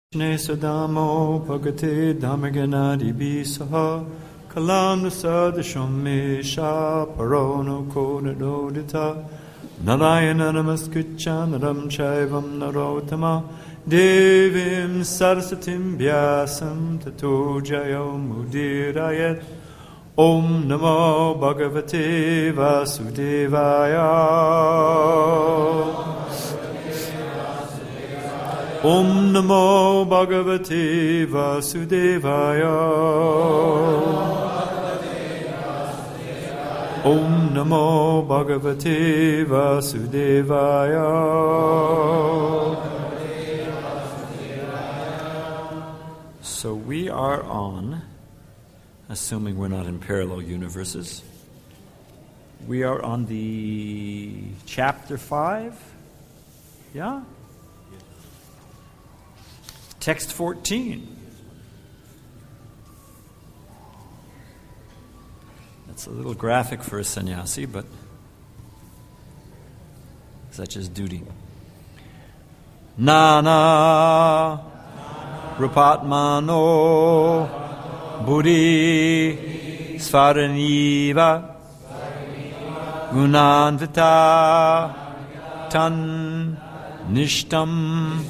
Sadamo Bhagate Dhammaganadi Bisaha Kalam Sadasham Mesha Parono Kodadodita Narayana Namaskricha Naram Chaivam Narotama Devim Saraswatim Vyasam Tato Jayo Mudirayat Om Namo Bhagavate Vasudevaya Om Namo Bhagavate Vasudevaya Om Namo Bhagavate Vasudevaya. So we are on, assuming we're not in parallel universes, we are on the chapter 5, yeah? Text 14. That's a little graphic for a sannyasi, but such is duty. Nana Rupatmano Buddhi Svaraniva Gunanvita Tan Nishtam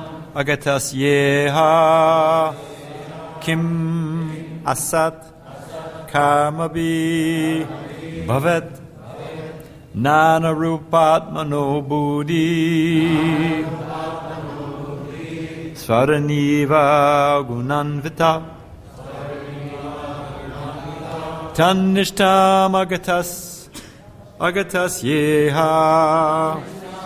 Agatasyeha Kim Asat Karmabi Bhavat Nana Rupatmano Buddhi Svaraniva Gunanvita Tanishtam Agatasyeha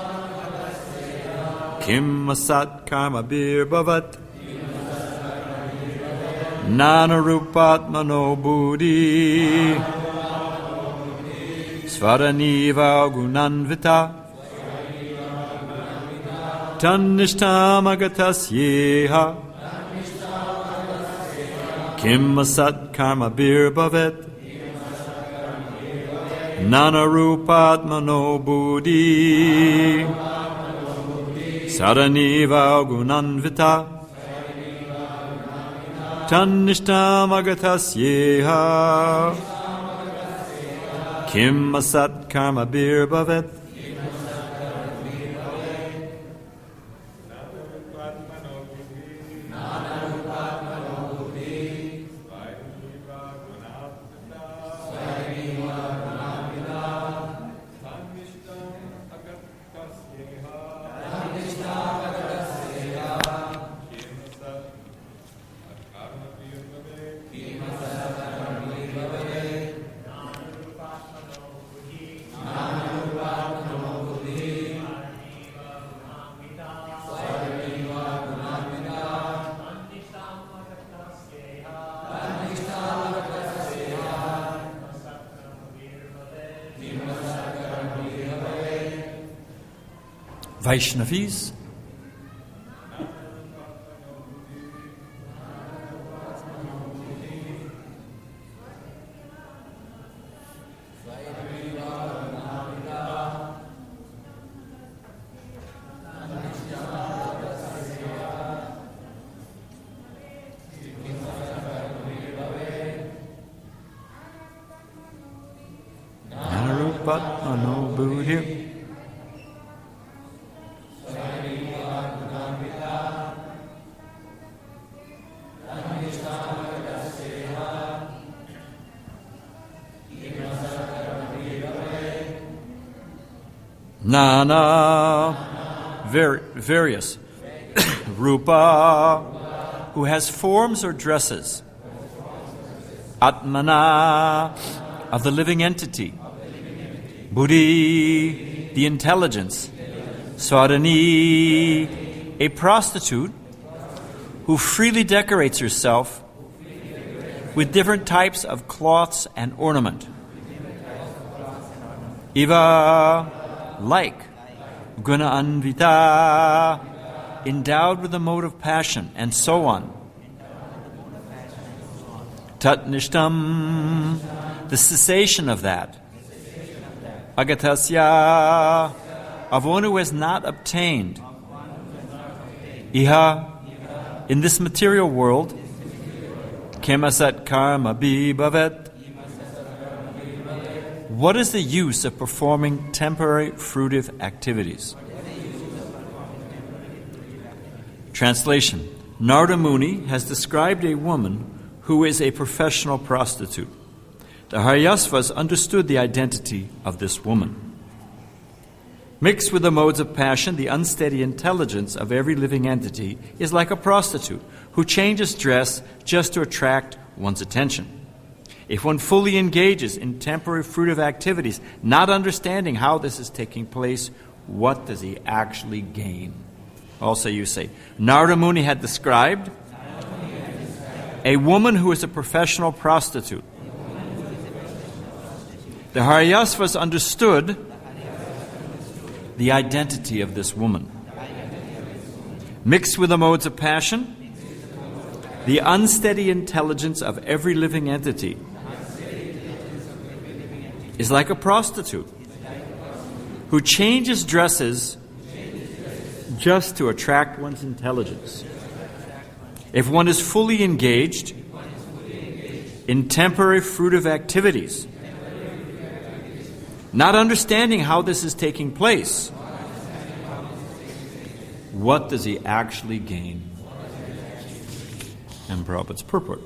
Kim Asat Karma Bir Bhavat Nana Rupatmano Buddhi Svaraniva Gunanvita Tanishtam Agatasyeha Kim Asat Karma Bir Bhavat Nana Rupatmano Buddhi Saraniva Gunanvita Tanishtam Agatasyeha Kim Asat Karma Bir Bhavat Vaishnavis. Narupatmano Buddhi Nana, various, Rupa, who has forms or dresses, Atmana, of the living entity, Buddhi, the intelligence, Swadani, a prostitute who freely decorates herself with different types of cloths and ornament, Iva, like Guna Anvita, endowed with the mode of passion, and so on. Tat Nishtam, the cessation of that. Agatasya, of one who has not obtained. Iha, In this material world, kemasat karma bhavet. What is the use of performing temporary fruitive activities? Translation. Narada Muni has described a woman who is a professional prostitute. The Haryasvas understood the identity of this woman. Mixed with the modes of passion, the unsteady intelligence of every living entity is like a prostitute who changes dress just to attract one's attention. If one fully engages in temporary fruitive activities, not understanding how this is taking place, what does he actually gain? Also you say, Narada Muni had described a woman who is a professional prostitute. The Haryasvas understood the identity of this woman. Mixed with the modes of passion, the unsteady intelligence of every living entity is like a prostitute who changes dresses just to attract one's intelligence. If one is fully engaged in temporary fruitive activities, not understanding how this is taking place, what does he actually gain? And Prabhupada's purport.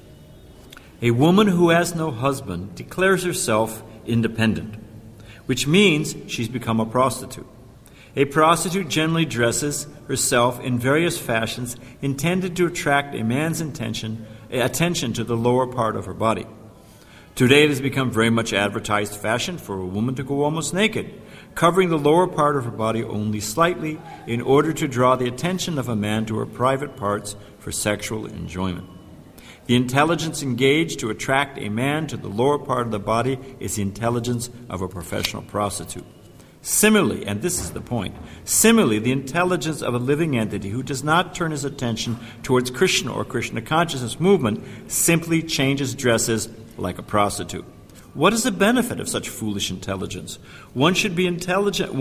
A woman who has no husband declares herself independent, which means she's become a prostitute. A prostitute generally dresses herself in various fashions intended to attract a man's attention to the lower part of her body. Today it has become very much advertised fashion for a woman to go almost naked, covering the lower part of her body only slightly in order to draw the attention of a man to her private parts for sexual enjoyment. The intelligence engaged to attract a man to the lower part of the body is the intelligence of a professional prostitute. Similarly, and this is the point, the intelligence of a living entity who does not turn his attention towards Krishna or Krishna consciousness movement simply changes dresses like a prostitute. What is the benefit of such foolish intelligence? One should be intelligently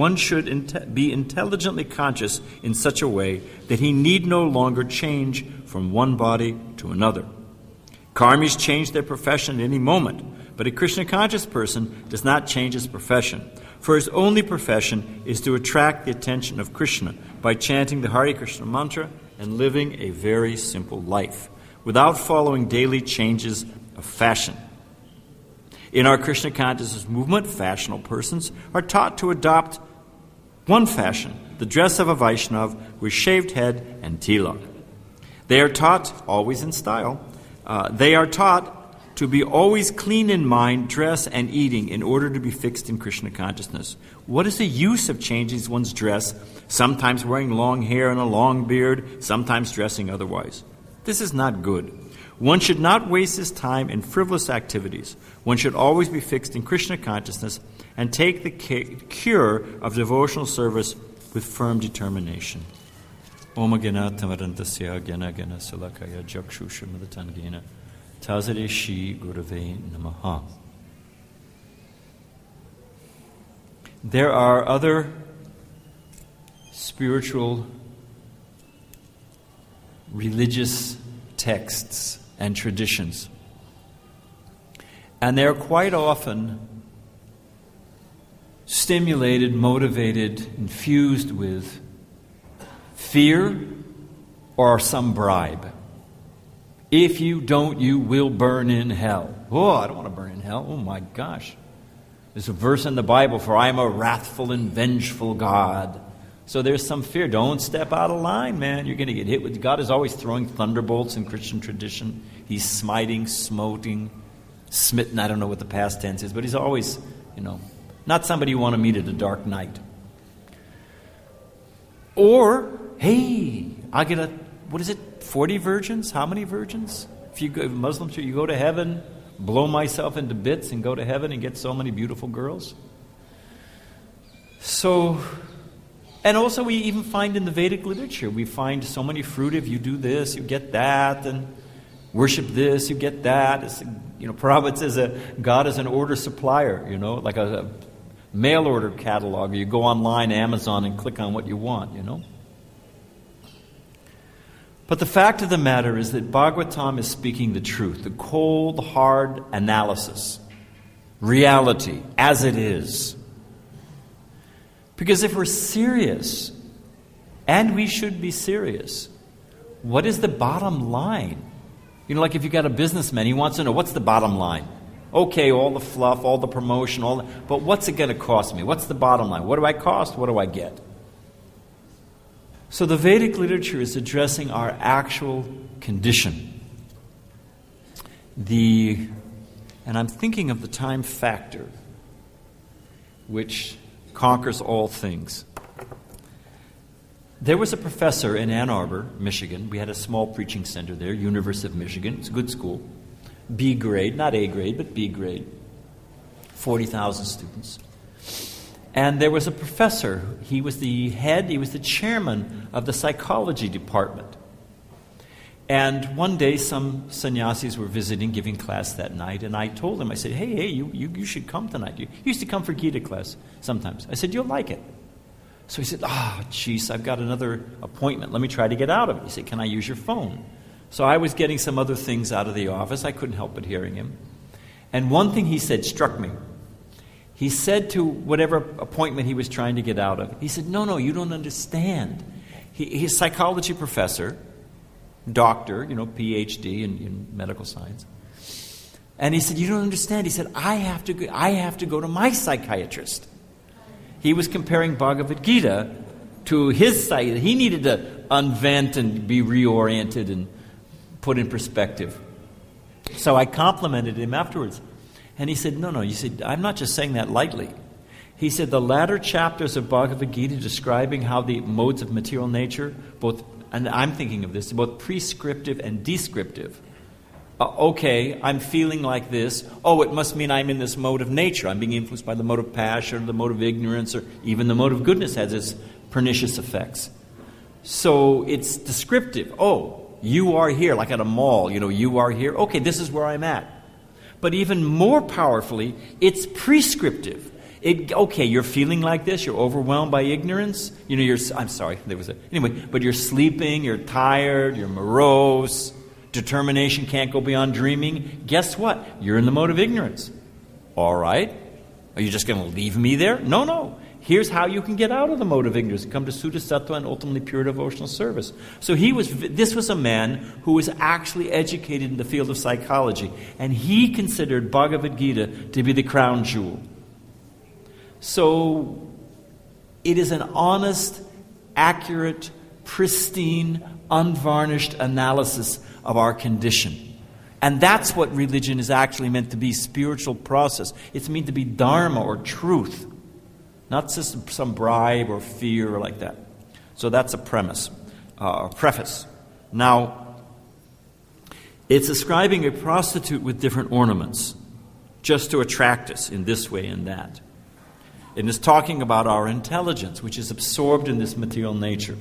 conscious in such a way that he need no longer change from one body to another. Karmis change their profession at any moment, but a Krishna conscious person does not change his profession, for his only profession is to attract the attention of Krishna by chanting the Hare Krishna mantra and living a very simple life, without following daily changes of fashion. In our Krishna consciousness movement, fashionable persons are taught to adopt one fashion, the dress of a Vaishnava with shaved head and tilak. They are taught, always in style, they are taught to be always clean in mind, dress, and eating in order to be fixed in Krishna consciousness. What is the use of changing one's dress, sometimes wearing long hair and a long beard, sometimes dressing otherwise? This is not good. One should not waste his time in frivolous activities. One should always be fixed in Krishna consciousness and take the cure of devotional service with firm determination. Om Gana Tamarantasya Gana Gana Sulakaya Jakshusha Madatangena Tazare Shri Gurave Namaha. There are other spiritual, religious texts and traditions, and they're quite often stimulated, motivated, infused with fear or some bribe. If you don't, you will burn in hell. Oh, I don't want to burn in hell. Oh my gosh. There's a verse in the Bible, for I am a wrathful and vengeful God. So there's some fear. Don't step out of line, man. You're going to get hit with. God is always throwing thunderbolts in Christian tradition. He's smiting, smitten. I don't know what the past tense is, but he's always, not somebody you want to meet at a dark night. Or, hey, I'll get 40 virgins? How many virgins? If you go Muslims, you go to heaven, blow myself into bits and go to heaven and get so many beautiful girls. So, and also we even find in the Vedic literature, we find so many fruitive, you do this, you get that, and worship this, you get that. Prabhupada says God is an order supplier, like a mail order catalog. You go online, Amazon, and click on what you want, But the fact of the matter is that Bhagavatam is speaking the truth, the cold, hard analysis, reality as it is. Because if we're serious, and we should be serious, what is the bottom line? You know, like if you got a businessman, he wants to know, what's the bottom line? Okay, all the fluff, all the promotion, but what's it going to cost me? What's the bottom line? What do I cost? What do I get? So the Vedic literature is addressing our actual condition. And I'm thinking of the time factor, which conquers all things. There was a professor in Ann Arbor, Michigan. We had a small preaching center there, University of Michigan. It's a good school. B grade, not A grade, but B grade. 40,000 students. And there was a professor. He was the chairman of the psychology department. And one day some sannyasis were visiting, giving class that night, and I told him, I said, hey, you should come tonight. You used to come for Gita class sometimes. I said, you'll like it. So he said, jeez, I've got another appointment. Let me try to get out of it. He said, can I use your phone? So I was getting some other things out of the office. I couldn't help but hearing him. And one thing he said struck me. He said to whatever appointment he was trying to get out of, he said, no, you don't understand. He's a psychology professor, doctor, PhD in medical science. And he said, you don't understand. He said, I have to go to my psychiatrist. He was comparing Bhagavad Gita to his psyche. He needed to unvent and be reoriented and put in perspective. So I complimented him afterwards. And he said, no, you said, I'm not just saying that lightly. He said, the latter chapters of Bhagavad Gita describing how the modes of material nature, both, and I'm thinking of this, both prescriptive and descriptive. Okay, I'm feeling like this. Oh, it must mean I'm in this mode of nature. I'm being influenced by the mode of passion, or the mode of ignorance, or even the mode of goodness has its pernicious effects. So it's descriptive. Oh, you are here, like at a mall, you are here. Okay, this is where I'm at. But even more powerfully, it's prescriptive. Okay, you're feeling like this, you're overwhelmed by ignorance. But you're sleeping, you're tired, you're morose, determination can't go beyond dreaming. Guess what? You're in the mode of ignorance. All right. Are you just going to leave me there? No. Here's how you can get out of the mode of ignorance and come to Sutta Sattva and ultimately pure devotional service. So this was a man who was actually educated in the field of psychology, and he considered Bhagavad Gita to be the crown jewel. So it is an honest, accurate, pristine, unvarnished analysis of our condition. And that's what religion is actually meant to be, spiritual process. It's meant to be dharma or truth, not just some bribe or fear or like that. So that's a preface. Now, it's describing a prostitute with different ornaments, just to attract us in this way and that. And it's talking about our intelligence, which is absorbed in this material nature.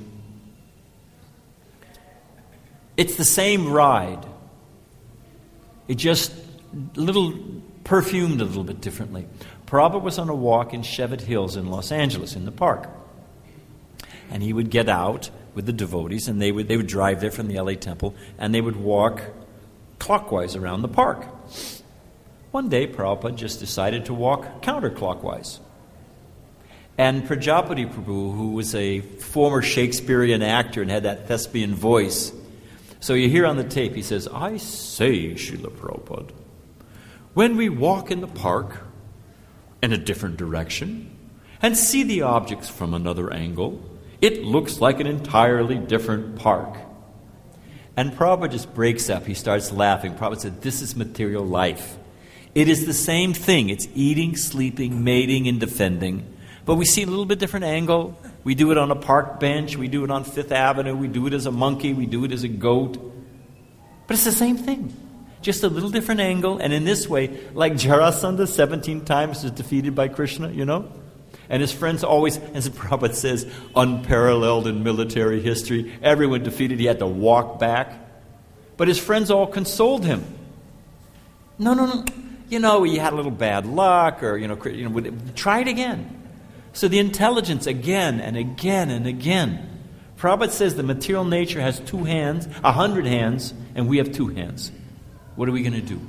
It's the same ride. It just perfumed a little bit differently. Prabhupada was on a walk in Cheviot Hills in Los Angeles in the park. And he would get out with the devotees, and they would drive there from the LA temple, and they would walk clockwise around the park. One day, Prabhupada just decided to walk counterclockwise. And Prajapati Prabhu, who was a former Shakespearean actor and had that thespian voice, so you hear on the tape, he says, I say, Srila Prabhupada, when we walk in the park in a different direction and see the objects from another angle, it looks like an entirely different park. And Prabhupada just breaks up. He starts laughing. Prabhupada said, this is material life. It is the same thing. It's eating, sleeping, mating, and defending. But we see a little bit different angle. We do it on a park bench. We do it on Fifth Avenue. We do it as a monkey. We do it as a goat. But it's the same thing. Just a little different angle. And in this way, like Jarasandha 17 times was defeated by Krishna, And his friends always, as Prabhupada says, unparalleled in military history. Everyone defeated. He had to walk back. But his friends all consoled him. No. You had a little bad luck or, try it again. So the intelligence again and again and again Prabhupada says the material nature has 2 hands, 100 hands, and we have 2 hands. What are we going to do?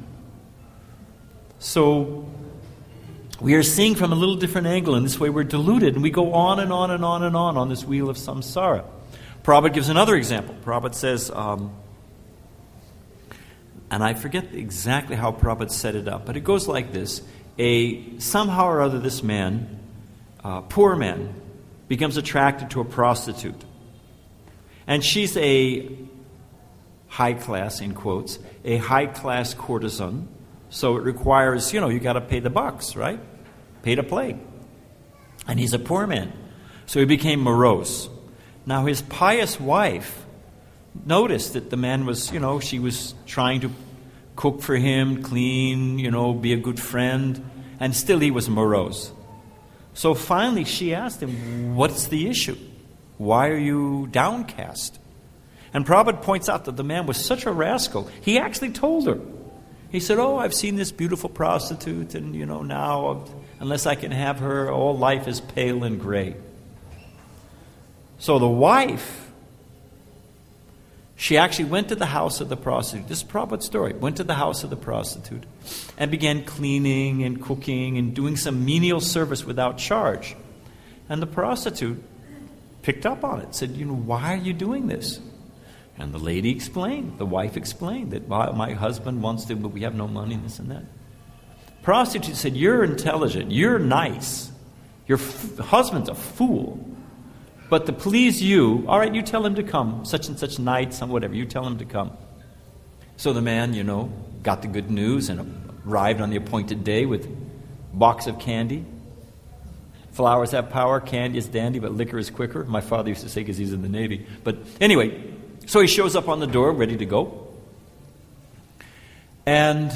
So we are seeing from a little different angle, and this way we're deluded, and we go on and on and on and on this wheel of samsara. Prabhupada gives another example. Prabhupada says, and I forget exactly how Prabhupada set it up, but it goes like this. Somehow or other this man, poor man, becomes attracted to a prostitute. And she's a high class, in quotes, a high class courtesan. So it requires, you got to pay the bucks, right? Pay to play. And he's a poor man. So he became morose. Now his pious wife noticed that the man was, she was trying to cook for him, clean, be a good friend, and still he was morose. So finally she asked him, what's the issue? Why are you downcast? And Prabhupada points out that the man was such a rascal, he actually told her. He said, I've seen this beautiful prostitute, and, now, unless I can have her, all life is pale and gray. So the wife, she actually went to the house of the prostitute. This is Prabhupada's story. Went to the house of the prostitute and began cleaning and cooking and doing some menial service without charge. And the prostitute picked up on it, said, why are you doing this? And the lady explained, the wife explained that my husband wants to, but we have no money, this and that. Prostitute said, you're intelligent, you're nice, your husband's a fool. But to please you, all right, you tell him to come, such and such night, some whatever, you tell him to come. So the man, got the good news and arrived on the appointed day with a box of candy. Flowers have power, candy is dandy, but liquor is quicker. My father used to say because he's in the Navy. But anyway, so he shows up on the door, ready to go. And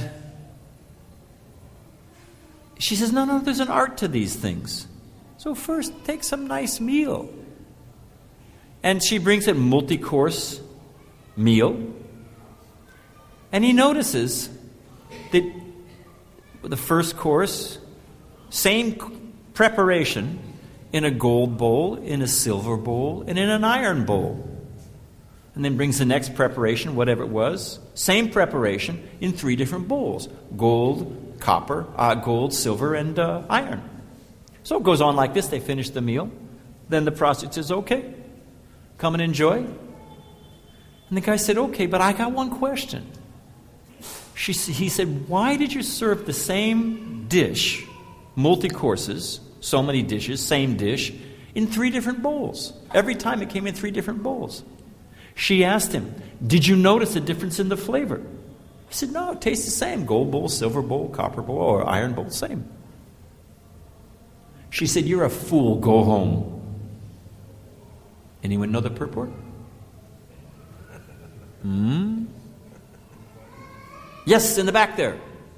she says, no, there's an art to these things. So first, take some nice meal. And she brings a multi-course meal. And he notices that the first course, same preparation in a gold bowl, in a silver bowl, and in an iron bowl. And then brings the next preparation, whatever it was, same preparation in 3 different bowls. Gold, copper, gold, silver, and iron. So it goes on like this. They finish the meal. Then the prostitute says, okay, come and enjoy. And the guy said, okay, but I got one question. He said, why did you serve the same dish, multi-courses, so many dishes, same dish, in 3 different bowls? Every time it came in 3 different bowls. She asked him, did you notice a difference in the flavor? He said, no, it tastes the same. Gold bowl, silver bowl, copper bowl, or iron bowl, same. She said, you're a fool, go home. Anyone know the purport? Yes, in the back there.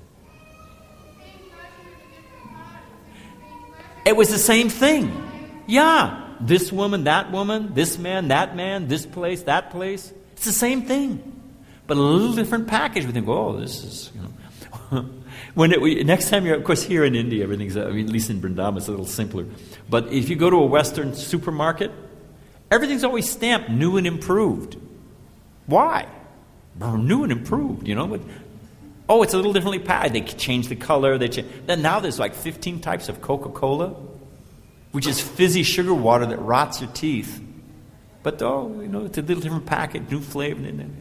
It was the same thing. Yeah. This woman, this man, this place, that place. It's the same thing. But a little different package. We think, this is, next time you're, of course, here in India, everything's, at least in Vrindavan, it's a little simpler. But if you go to a Western supermarket, everything's always stamped new and improved. Why? New and improved, but it's a little differently packaged. They change the color. Then now there's like 15 types of Coca-Cola, which is fizzy sugar water that rots your teeth. But it's a little different package, new flavor.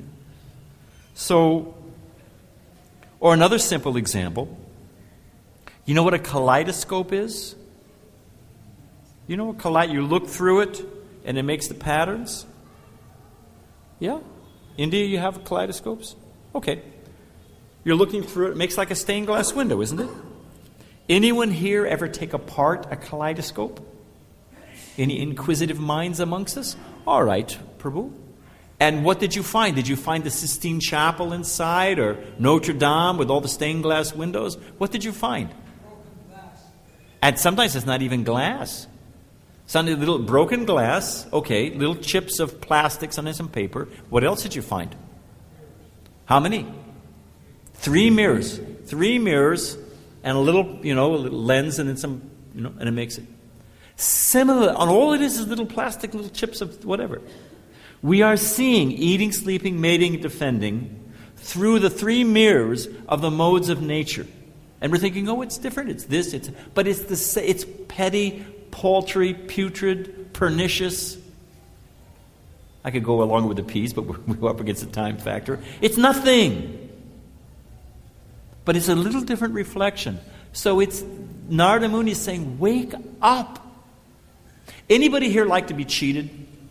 So, or another simple example, you know what a kaleidoscope is? You know what you look through it and it makes the patterns? Yeah? India, you have kaleidoscopes? Okay. You're looking through it, it makes like a stained glass window, isn't it? Anyone here ever take apart a kaleidoscope? Any inquisitive minds amongst us? All right, Prabhu. And what did you find? Did you find the Sistine Chapel inside, or Notre Dame with all the stained glass windows? What did you find? Broken glass. And sometimes it's not even glass. Some little broken glass, okay, little chips of plastic, sometimes some paper. What else did you find? How many? 3 mirrors. 3 mirrors and a little lens and then some, and it makes it. Similar, and all it is little plastic, little chips of whatever. We are seeing eating, sleeping, mating, defending through the three mirrors of the modes of nature. And we're thinking, oh, it's different, it's this, but it's petty, paltry, putrid, pernicious. I could go along with the peace, but we're up against the time factor. It's nothing. But it's a little different reflection. So it's Narada Muni is saying, wake up. Anybody here like to be cheated?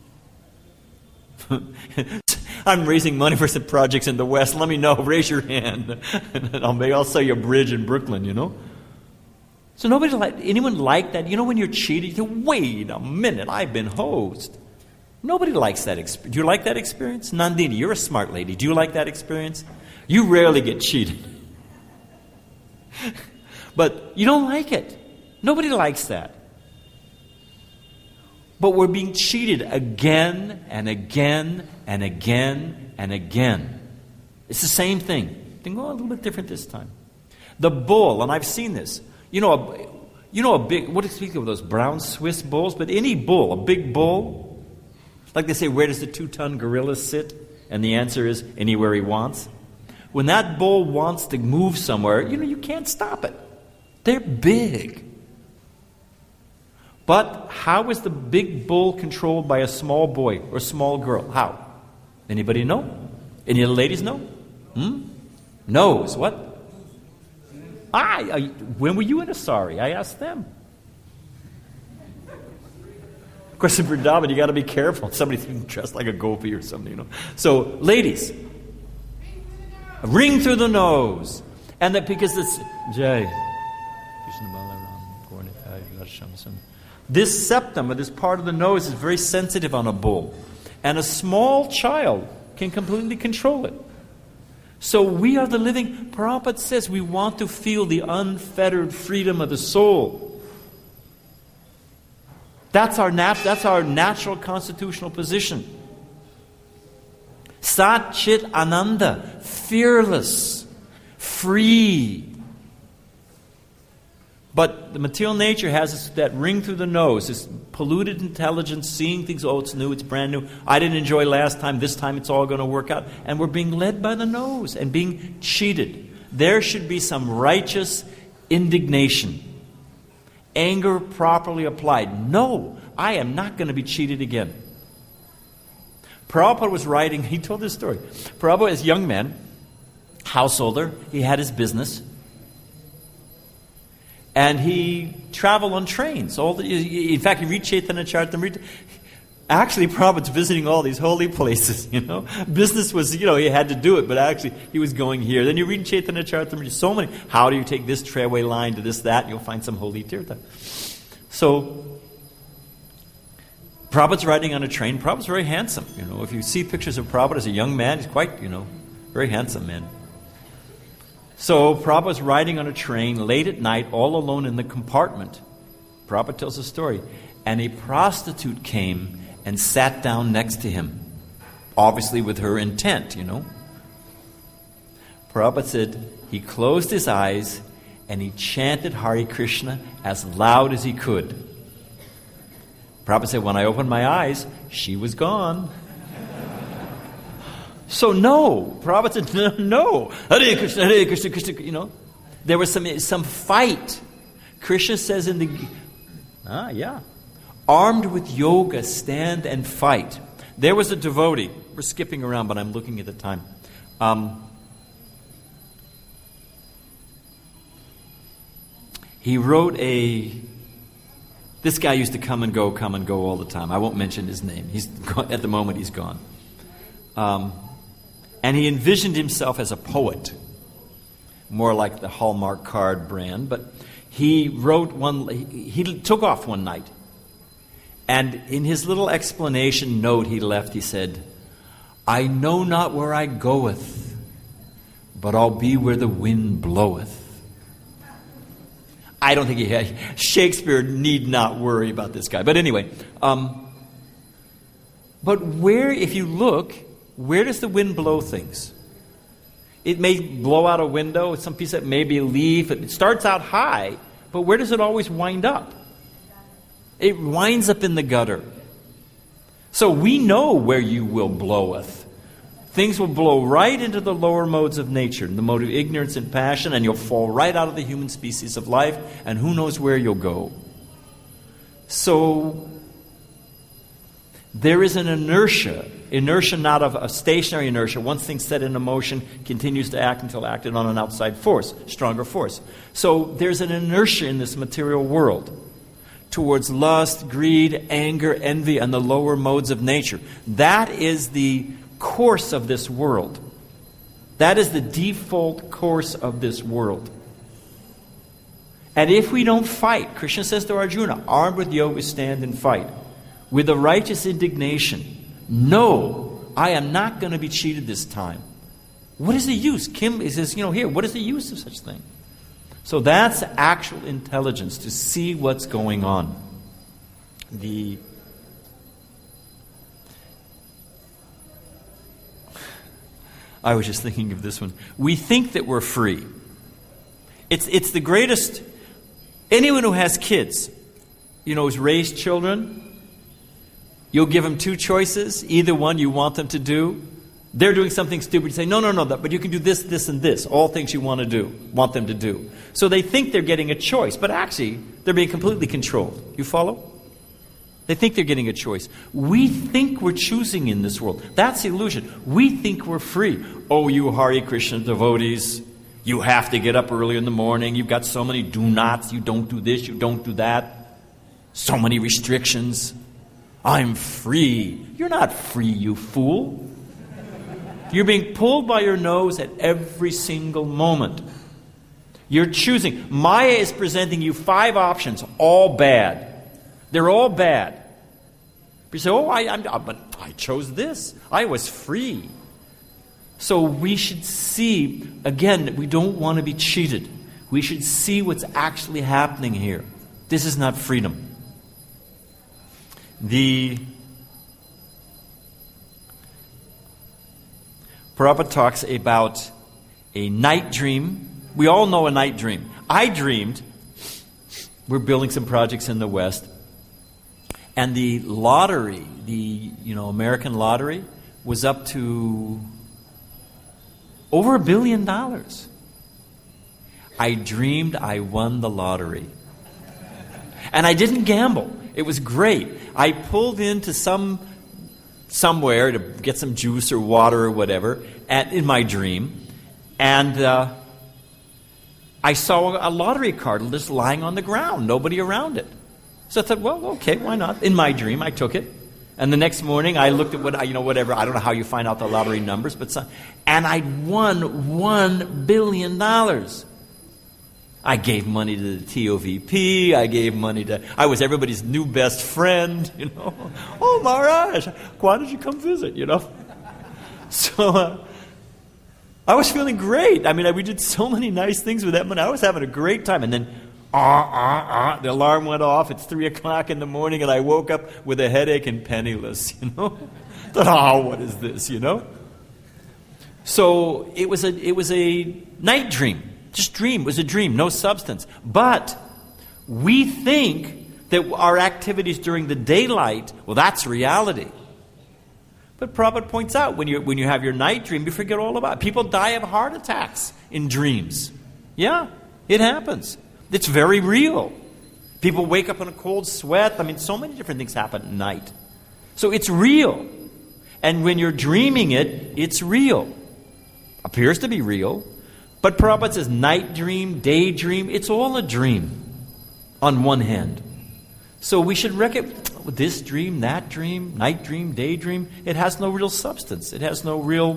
I'm raising money for some projects in the West. Let me know. Raise your hand. And I'll sell you a bridge in Brooklyn, So anyone like that? When you're cheated, you think, wait a minute, I've been hosed. Nobody likes that experience. Do you like that experience? Nandini, you're a smart lady. Do you like that experience? You rarely get cheated. But you don't like it. Nobody likes that. But we're being cheated again and again and again and again. It's the same thing. Think, a little bit different this time. The bull, and I've seen this. A big, what do you speak of those brown Swiss bulls? But any bull, a big bull, like they say, where does the 2-ton gorilla sit? And the answer is anywhere he wants. When that bull wants to move somewhere, you can't stop it. They're big. But how is the big bull controlled by a small boy or small girl? How? Anybody know? Any of the ladies know? Knows. What? When were you in a sari? I asked them. Of course, in Vrindavan, you got to be careful. Somebody's dressed like a gopi or something, So, ladies, ring through the nose. And that because it's Jay. This septum, or this part of the nose, is very sensitive on a bull. And a small child can completely control it. So we are the living. Prabhupada says we want to feel the unfettered freedom of the soul. That's our natural constitutional position. Sat Chit Ananda, fearless, free. But the material nature has that ring through the nose, this polluted intelligence, seeing things, it's new, it's brand new. I didn't enjoy last time, this time it's all going to work out. And we're being led by the nose and being cheated. There should be some righteous indignation. Anger properly applied. No, I am not going to be cheated again. Prabhupada was writing, he told this story. Prabhupada is a young man, householder, he had his business. And he traveled on trains. In fact, he read Chaitanya Charitamrita. Actually, Prabhupada's visiting all these holy places, Business was, he had to do it, but actually he was going here. Then you read Chaitanya Charitamrita, so many. How do you take this trailway line to this, that? And you'll find some holy tirtha. So, Prabhupada's riding on a train. Prabhupada's very handsome, If you see pictures of Prabhupada as a young man, he's quite, very handsome man. So Prabhupada was riding on a train late at night, all alone in the compartment. Prabhupada tells a story. And a prostitute came and sat down next to him, obviously with her intent, Prabhupada said he closed his eyes and he chanted Hare Krishna as loud as he could. Prabhupada said, when I opened my eyes, she was gone. So no, Prabhupada said, no. Hare Krishna, Krishna. There was some fight. Krishna says in the... Armed with yoga, stand and fight. There was a devotee. We're skipping around, but I'm looking at the time. He wrote This guy used to come and go all the time. I won't mention his name. At the moment, he's gone. And he envisioned himself as a poet, more like the Hallmark card brand. But he he took off one night. And in his little explanation note he left, he said, I know not where I goeth, but I'll be where the wind bloweth. I don't think Shakespeare need not worry about this guy. But anyway, but if you look, where does the wind blow things? It may blow out a window, some piece that may be a leaf. It starts out high, but where does it always wind up? It winds up in the gutter. So we know where you will bloweth. Things will blow right into the lower modes of nature, the mode of ignorance and passion, and you'll fall right out of the human species of life, and who knows where you'll go. So there is an inertia not of a stationary inertia. Once things set into motion, continues to act until acted on an outside force, stronger force. So there's an inertia in this material world towards lust, greed, anger, envy, and the lower modes of nature. That is the course of this world. That is the default course of this world. And if we don't fight, Krishna says to Arjuna, armed with yoga, stand and fight. With a righteous indignation, no, I am not going to be cheated this time. What is the use? Kim says, here, what is the use of such thing? So that's actual intelligence, to see what's going on. I was just thinking of this one. We think that we're free. It's the greatest. Anyone who has kids, who's raised children, you'll give them two choices, either one you want them to do. They're doing something stupid. You say, no, but you can do this, this, and this. All things you want them to do. So they think they're getting a choice, but actually, they're being completely controlled. You follow? They think they're getting a choice. We think we're choosing in this world. That's the illusion. We think we're free. Oh, you Hare Krishna devotees, you have to get up early in the morning. You've got so many do-nots. You don't do this, you don't do that. So many restrictions. I'm free. You're not free, you fool. You're being pulled by your nose at every single moment. You're choosing. Maya is presenting you 5 options, all bad. They're all bad. You say, but I chose this. I was free. So we should see, again, that we don't want to be cheated. We should see what's actually happening here. This is not freedom. Prabhupada talks about a night dream. We all know a night dream. I dreamed, we're building some projects in the West, and the lottery, the American lottery, was up to over $1 billion. I dreamed I won the lottery. And I didn't gamble. It was great. I pulled into somewhere to get some juice or water or whatever in my dream, and I saw a lottery card just lying on the ground, nobody around it. So I thought, well, okay, why not? In my dream, I took it, and the next morning I looked at whatever. I don't know how you find out the lottery numbers, and I won $1 billion. I gave money to the TOVP. I was everybody's new best friend, Oh, Maharaj, why did you come visit, So I was feeling great. We did so many nice things with that money. I was having a great time. And then, the alarm went off. It's 3 o'clock in the morning, and I woke up with a headache and penniless, Thought, what is this, So it was a night dream. Just dream. It was a dream, no substance. But we think that our activities during the daylight, well, that's reality. But Prabhupada points out, when you have your night dream, you forget all about it. People die of heart attacks in dreams. Yeah, it happens. It's very real. People wake up in a cold sweat. So many different things happen at night. So it's real. And when you're dreaming it, it's real. Appears to be real. But Prabhupada says night dream, daydream, it's all a dream on one hand. So we should recognize this dream, that dream, night dream, daydream. It has no real substance. It has no real...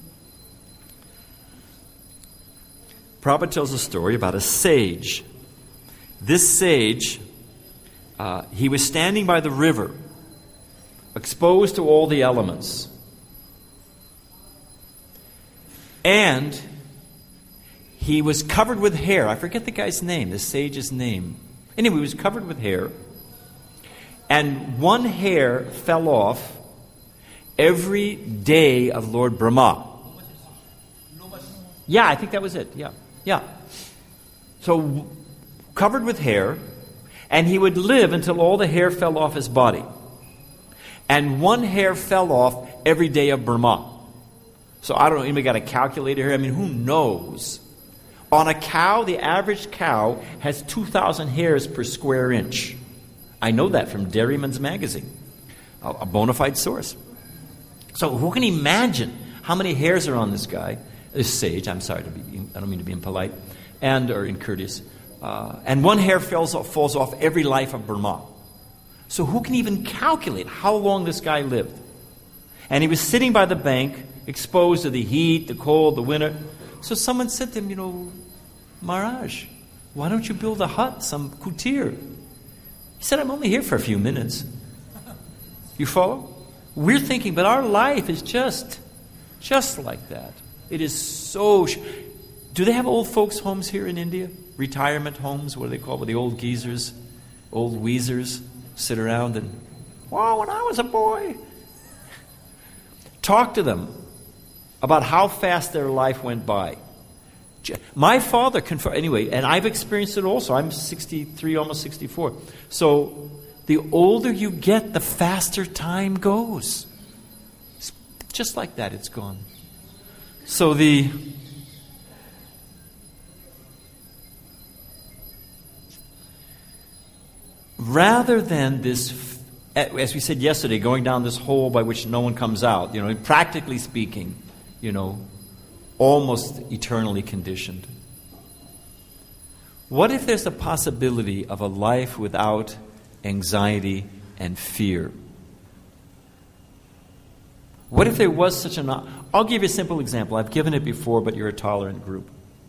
Prabhupada tells a story about a sage. This sage, he was standing by the river, exposed to all the elements. And he was covered with hair. I forget the guy's name, the sage's name. Anyway, he was covered with hair. And one hair fell off every day of Lord Brahma. Yeah, I think that was it. Yeah. So, covered with hair. And he would live until all the hair fell off his body. And one hair fell off every day of Brahma. So I don't know, anybody got a calculator here? I mean, who knows? On a cow, the average cow has 2,000 hairs per square inch. I know that from Dairyman's Magazine, a bona fide source. So who can imagine how many hairs are on this guy, this sage? I'm sorry, I don't mean to be impolite or incourteous. And one hair falls off every life of Brahma. So who can even calculate how long this guy lived? And he was sitting by the bank, exposed to the heat, the cold, the winter. So someone said to him, Maharaj, why don't you build a hut, some kutir? He said, I'm only here for a few minutes. You follow? We're thinking, but our life is just like that. It is so... Do they have old folks' homes here in India? Retirement homes, what do they call it? The old geezers, old weezers sit around and, wow, when I was a boy. Talk to them about how fast their life went by. My father confirmed, anyway, and I've experienced it also. I'm 63, almost 64. So the older you get, the faster time goes. It's just like that, it's gone. So rather than this, as we said yesterday, going down this hole by which no one comes out, practically speaking, almost eternally conditioned. What if there's a possibility of a life without anxiety and fear? What if there was such an... I'll give you a simple example. I've given it before, but you're a tolerant group.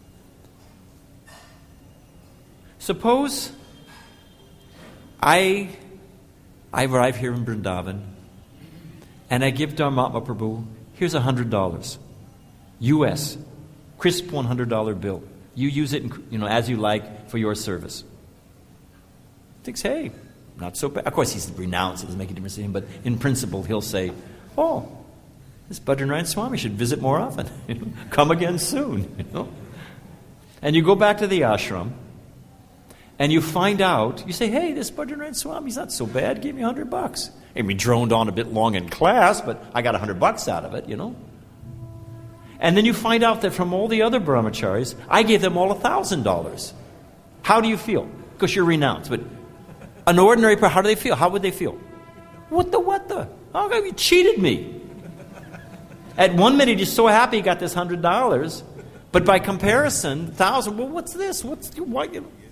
Suppose I arrive here in Vrindavan and I give Dharmatma Prabhu, here's $100. U.S. crisp $100 bill. You use it, as you like for your service. Thinks, hey, not so bad. Of course, he's renounced. It doesn't make a difference to him. But in principle, he'll say, oh, this Bhadranath Swami should visit more often. Come again soon. And you go back to the ashram, and you find out, you say, hey, this Bhadranath Swami's not so bad. Gave me $100. And we droned on a bit long in class, but I got $100 out of it, And then you find out that from all the other brahmacharis, I gave them all $1,000. How do you feel? Because you're renounced. But an ordinary person, how do they feel? How would they feel? What the? Oh, you cheated me. At 1 minute, you're so happy you got this $100. But by comparison, 1,000, well, what's this? Why?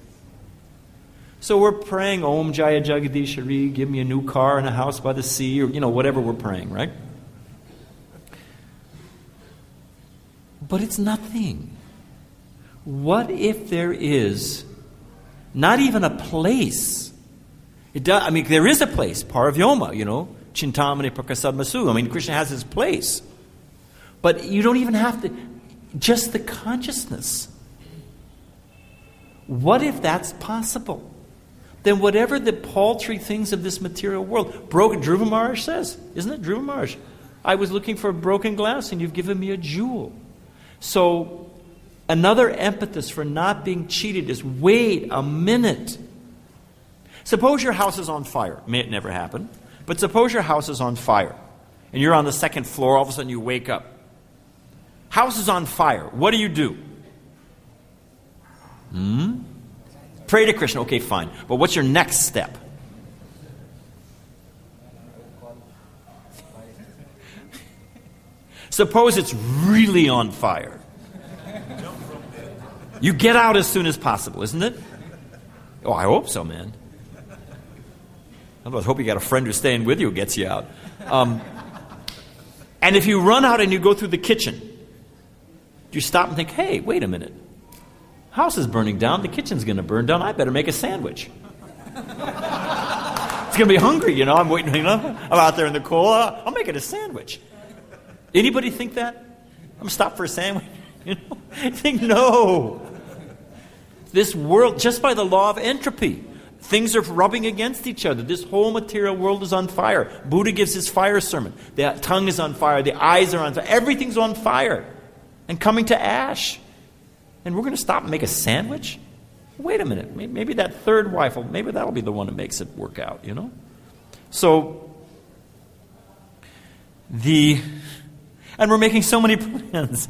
So we're praying, Om Jaya Jagadishari, give me a new car and a house by the sea, or, whatever we're praying, right? But it's nothing. What if there is not even a place? There is a place, Paravyoma, Chintamani Prakasad Masu. Krishna has his place. But you don't even have to, just the consciousness. What if that's possible? Then whatever the paltry things of this material world, Dhruva Maharaj says, isn't it Dhruva Maharaj? I was looking for a broken glass and you've given me a jewel. So, another impetus for not being cheated is wait a minute. Suppose your house is on fire. May it never happen. But suppose your house is on fire. And you're on the second floor, all of a sudden you wake up. House is on fire. What do? Pray to Krishna. Okay, fine. But what's your next step? Suppose it's really on fire. You get out as soon as possible, isn't it? Oh, I hope so, man. Otherwise, I hope you got a friend who's staying with you who gets you out. And if you run out and you go through the kitchen, do you stop and think, hey, wait a minute. House is burning down. The kitchen's going to burn down. I better make a sandwich. It's going to be hungry, I'm waiting, I'm out there in the cold. I'll make it a sandwich. Anybody think that? I'm going to stop for a sandwich. Think, no. This world, just by the law of entropy, things are rubbing against each other. This whole material world is on fire. Buddha gives his fire sermon. The tongue is on fire. The eyes are on fire. Everything's on fire and coming to ash. And we're going to stop and make a sandwich? Wait a minute, maybe that third wife, maybe that'll be the one that makes it work out, you know? So, and we're making so many plans.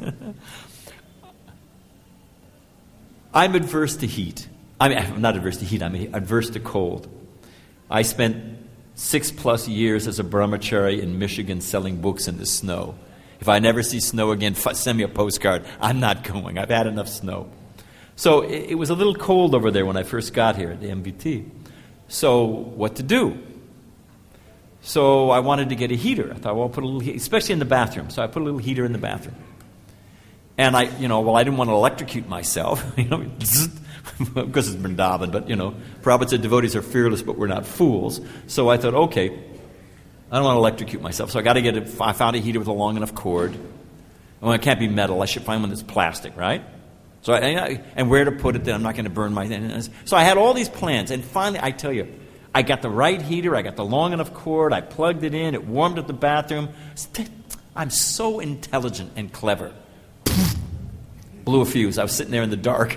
I'm adverse to heat. I'm not adverse to heat, I'm adverse to cold. I spent 6+ years as a brahmachari in Michigan selling books in the snow. If I never see snow again, send me a postcard. I'm not going. I've had enough snow. So it was a little cold over there when I first got here at the MBT. So what to do? So I wanted to get a heater. I thought, well, I'll put a little heater, especially in the bathroom. So I put a little heater in the bathroom. And I didn't want to electrocute myself, because it's Vrindavan, but, Prabhupada said devotees are fearless, but we're not fools. So I thought, okay, I don't want to electrocute myself, so I found a heater with a long enough cord. Well, it can't be metal, I should find one that's plastic, right? So and where to put it, then I'm not going to burn my thing. So I had all these plans, and finally, I tell you, I got the right heater, I got the long enough cord, I plugged it in, it warmed up the bathroom. I'm so intelligent and clever. Blew a fuse. I was sitting there in the dark.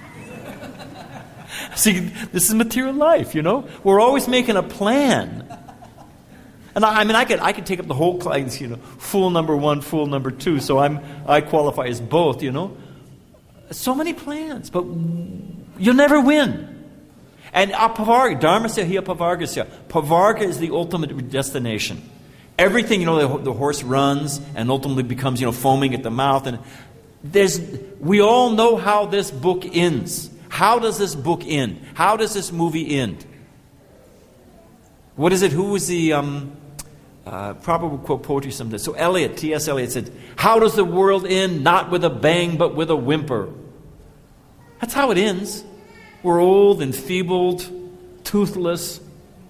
See, this is material life, We're always making a plan. And I could take up the whole class, fool number 1, fool number 2, so I qualify as both, So many plans, but you'll never win. And apavarga, dharmasya hi apavargasya. Pavarga is the ultimate destination. Everything, the horse runs and ultimately becomes, foaming at the mouth. And we all know how this book ends. How does this book end? How does this movie end? What is it? Who was the Prabhupada quote poetry someday? So T.S. Eliot said, how does the world end? Not with a bang, but with a whimper. That's how it ends. We're old, enfeebled, toothless.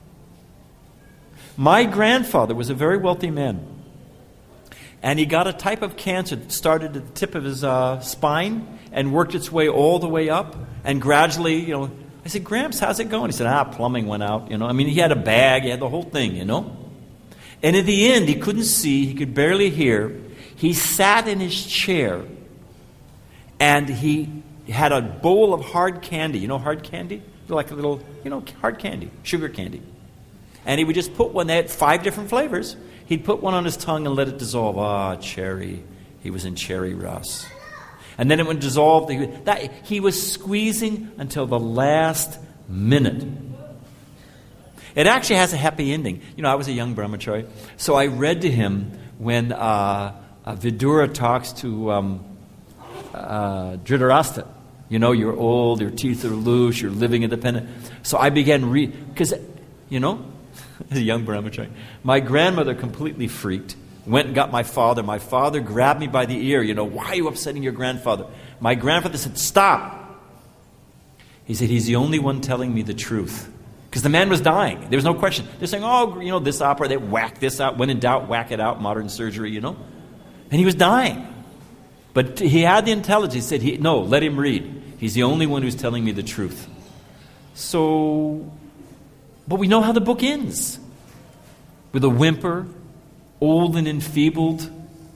My grandfather was a very wealthy man. And he got a type of cancer that started at the tip of his spine and worked its way all the way up. And gradually, I said, Gramps, how's it going? He said, plumbing went out. He had a bag, he had the whole thing, And in the end, he couldn't see, he could barely hear. He sat in his chair and he had a bowl of hard candy. You know hard candy? Like a little, hard candy, sugar candy. And he would just put one, they had 5 different flavors. He'd put one on his tongue and let it dissolve. Cherry. He was in cherry ras. And then it would dissolve. He was squeezing until the last minute. It actually has a happy ending. I was a young brahmachari. So I read to him when Vidura talks to Dhritarashtra. You're old, your teeth are loose, you're living independent. So I began because, as a young brahmachari, my grandmother completely freaked. Went and got my father. My father grabbed me by the ear. Why are you upsetting your grandfather? My grandfather said, stop. He said, he's the only one telling me the truth. Because the man was dying. There was no question. They're saying, this opera, they whack this out. When in doubt, whack it out, modern surgery, And he was dying. But he had the intelligence. He said, no, let him read. He's the only one who's telling me the truth. So, but we know how the book ends. With a whimper, old and enfeebled.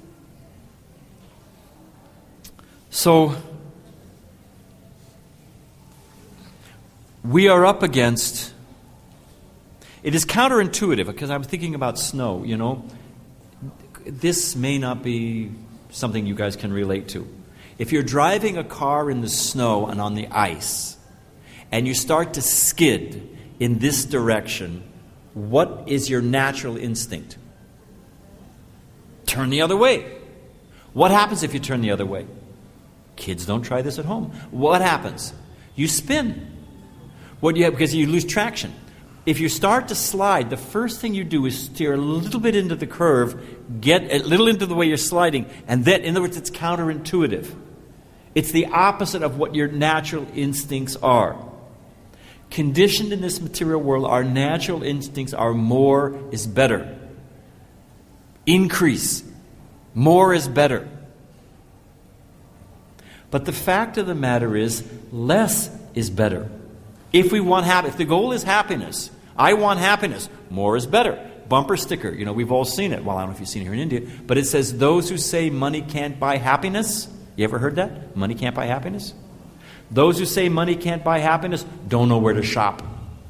So, we are up against, it is counterintuitive, because I'm thinking about snow, This may not be something you guys can relate to. If you're driving a car in the snow and on the ice, and you start to skid in this direction, what is your natural instinct? Turn the other way. What happens if you turn the other way? Kids, don't try this at home. What happens? You spin. Because you lose traction. If you start to slide, the first thing you do is steer a little bit into the curve, get a little into the way you're sliding, and then, in other words, it's counterintuitive. It's the opposite of what your natural instincts are. Conditioned in this material world, our natural instincts are more is better. Increase. More is better. But the fact of the matter is, less is better. If the goal is happiness, I want happiness, more is better. Bumper sticker, we've all seen it. Well, I don't know if you've seen it here in India, but it says, those who say money can't buy happiness. You ever heard that? Money can't buy happiness? Those who say money can't buy happiness don't know where to shop.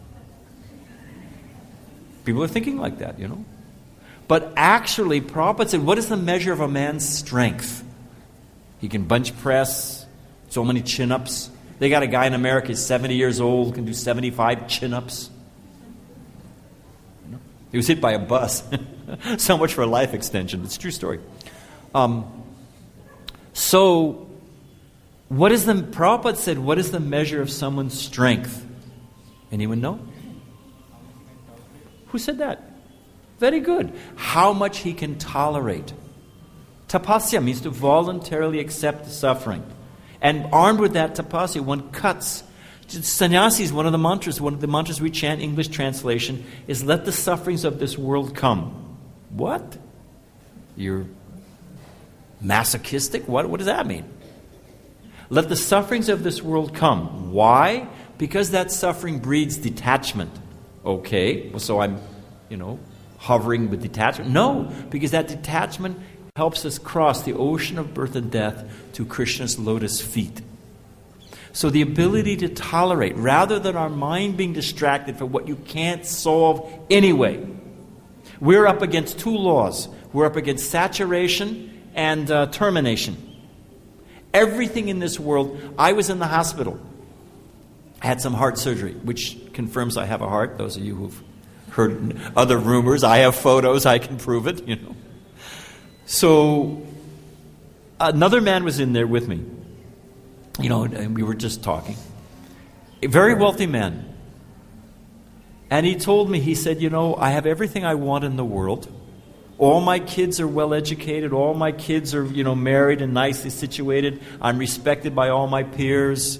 People are thinking like that, you know. But actually, Prabhupada said, what is the measure of a man's strength? He can bench press, so many chin-ups. They got a guy in America, he's 70 years old, can do 75 chin-ups. He was hit by a bus. So much for a life extension. It's a true story. So, Prabhupada said, what is the measure of someone's strength? Anyone know? Who said that? Very good. How much he can tolerate. Tapasya means to voluntarily accept the suffering. And armed with that tapasya, one cuts. Sannyasi, one of the mantras we chant, English translation, is let the sufferings of this world come. What? You're masochistic? What does that mean? Let the sufferings of this world come. Why? Because that suffering breeds detachment. Okay, well, so I'm, hovering with detachment. No, because that detachment helps us cross the ocean of birth and death to Krishna's lotus feet. So the ability to tolerate, rather than our mind being distracted for what you can't solve anyway. We're up against two laws. We're up against saturation and termination. Everything in this world, I was in the hospital. I had some heart surgery, which confirms I have a heart. Those of you who've heard other rumors, I have photos, I can prove it, So, another man was in there with me. And we were just talking. A very wealthy man. And he told me, he said, I have everything I want in the world. All my kids are well educated. All my kids are, married and nicely situated. I'm respected by all my peers.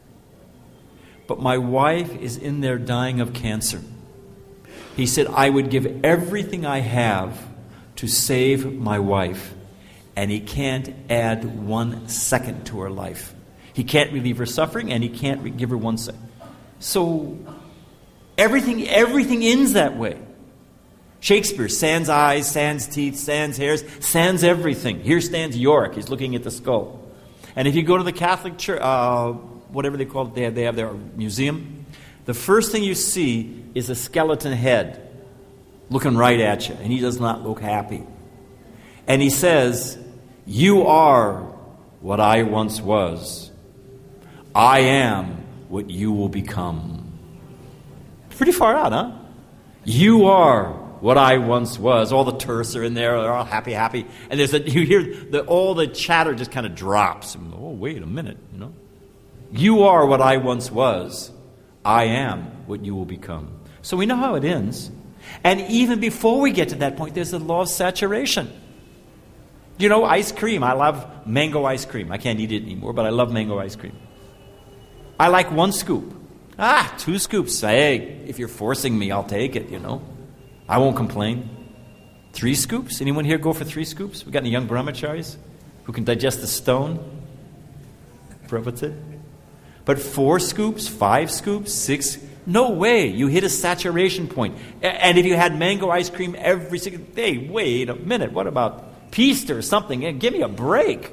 But my wife is in there dying of cancer. He said, I would give everything I have to save my wife. And he can't add 1 second to her life. He can't relieve her suffering, and he can't give her 1 second. So, everything ends that way. Shakespeare, sans eyes, sans teeth, sans hairs, sans everything. Here stands Yorick. He's looking at the skull. And if you go to the Catholic church, whatever they call it, they have their museum. The first thing you see is a skeleton head looking right at you. And he does not look happy. And he says, you are what I once was. I am what you will become. Pretty far out, huh? You are what I once was. All the tourists are in there. They're all happy. And you hear all the chatter just kind of drops. Oh, wait a minute, You are what I once was. I am what you will become. So we know how it ends. And even before we get to that point, there's the law of saturation. Ice cream. I love mango ice cream. I can't eat it anymore, but I love mango ice cream. I like 1 scoop. 2 scoops. Hey, if you're forcing me, I'll take it, I won't complain. 3 scoops? Anyone here go for 3 scoops? We got any young brahmacharis who can digest the stone? Prabhupada said. But 4 scoops, 5 scoops, 6? No way. You hit a saturation point. And if you had mango ice cream every single day, wait a minute. What about Pista or something? Give me a break.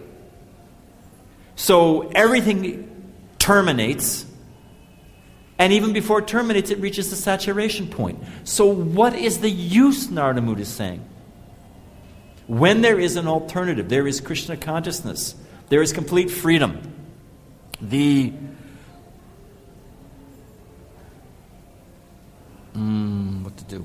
So everything terminates. And even before it terminates, it reaches the saturation point. So what is the use, Narada Muni is saying? When there is an alternative, there is Krishna consciousness. There is complete freedom. What to do?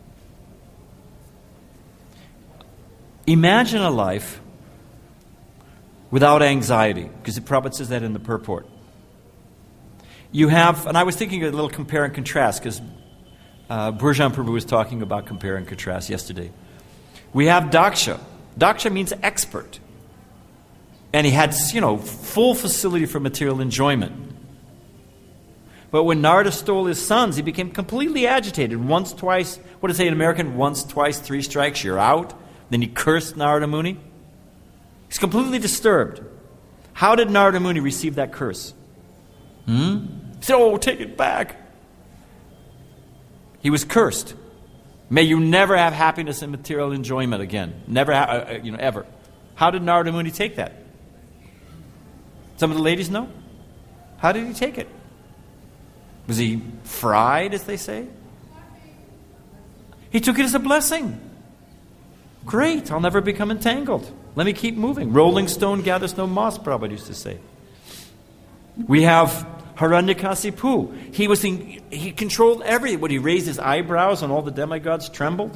Imagine a life without anxiety, because the Prabhupada says that in the purport. You have, and I was thinking of a little compare and contrast, because Burjan Prabhu was talking about compare and contrast yesterday. We have Daksha. Daksha means expert. And he had, full facility for material enjoyment. But when Narada stole his sons, he became completely agitated. Once, twice, what does it say in American? Once, twice, 3 strikes, you're out. Then he cursed Narada Muni. He's completely disturbed. How did Narada Muni receive that curse? He said, take it back. He was cursed. May you never have happiness and material enjoyment again. Never, ever. How did Narada Muni take that? Some of the ladies know? How did he take it? Was he fried, as they say? He took it as a blessing. Great, I'll never become entangled. Let me keep moving. Rolling stone gathers no moss, Prabhupada used to say. We have Hiranyakasipu. He controlled everything. When he raised his eyebrows and all the demigods trembled,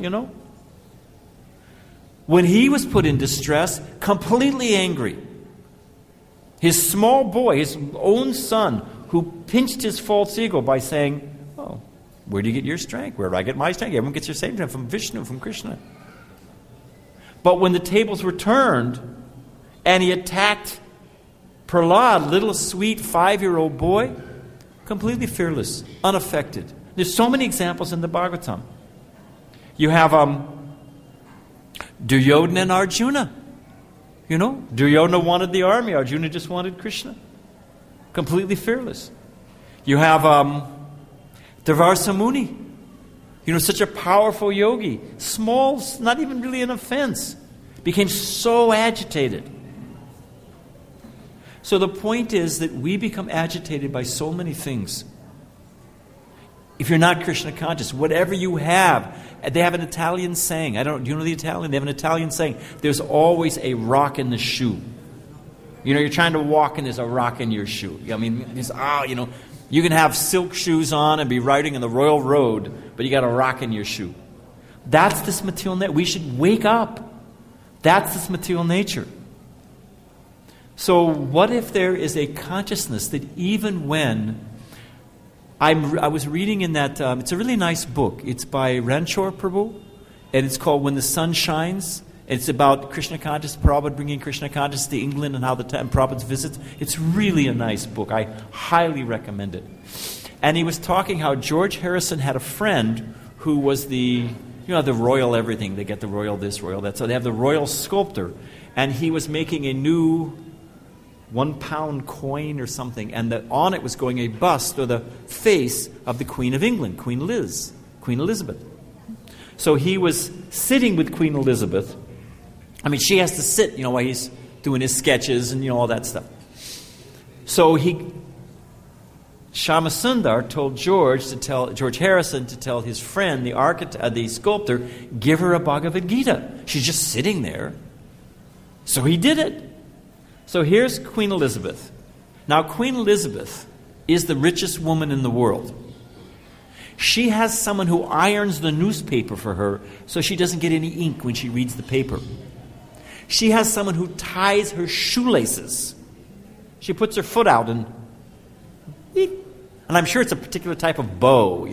When he was put in distress, completely angry, his small boy, his own son, who pinched his false ego by saying, "Oh, where do you get your strength? Where do I get my strength? Everyone gets their same strength from Vishnu, from Krishna." But when the tables were turned and he attacked Prahlad, little sweet 5-year-old boy, completely fearless, unaffected. There's so many examples in the Bhagavatam. You have Duryodhana and Arjuna. Duryodhana wanted the army, Arjuna just wanted Krishna. Completely fearless. You have Durvasa Muni. Such a powerful yogi. Small, not even really an offense. Became so agitated. So the point is that we become agitated by so many things. If you're not Krishna conscious, whatever you have, they have an Italian saying. Do you know the Italian? They have an Italian saying. There's always a rock in the shoe. You're trying to walk and there's a rock in your shoe. You can have silk shoes on and be riding in the royal road, but you got a rock in your shoe. That's this material nature. We should wake up. That's this material nature. So what if there is a consciousness that even when I was reading in that, it's a really nice book. It's by Ranchor Prabhu, and it's called When the Sun Shines. It's about Krishna consciousness, Prabhupada bringing Krishna consciousness to England and how Prabhupada's visits. It's really a nice book. I highly recommend it. And he was talking how George Harrison had a friend who was the royal everything. They get the royal this, royal that. So they have the royal sculptor. And he was making a new 1-pound coin or something. And on it was going a bust or the face of the Queen of England, Queen Elizabeth. So he was sitting with Queen Elizabeth. She has to sit, while he's doing his sketches and, all that stuff. So Shyamasundar told George Harrison to tell his friend, the sculptor, give her a Bhagavad Gita. She's just sitting there. So he did it. So here's Queen Elizabeth. Now, Queen Elizabeth is the richest woman in the world. She has someone who irons the newspaper for her so she doesn't get any ink when she reads the paper. She has someone who ties her shoelaces. She puts her foot out and I'm sure it's a particular type of bow,